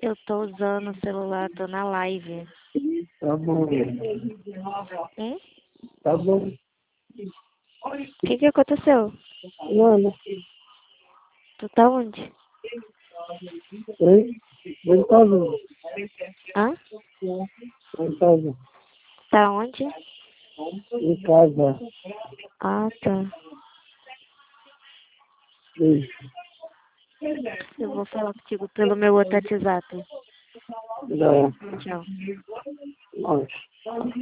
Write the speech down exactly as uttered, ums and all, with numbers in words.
Eu tô usando o celular, tô na live. Tá bom. Hum? Tá bom. O que que aconteceu? Nada. Tu tá onde? Oi? Vou em casa. Hã? Vou em casa. Tá onde? Em casa. Ah, tá. Beijo. Eu vou falar contigo pelo meu outro WhatsApp. Já. Tchau. Nossa.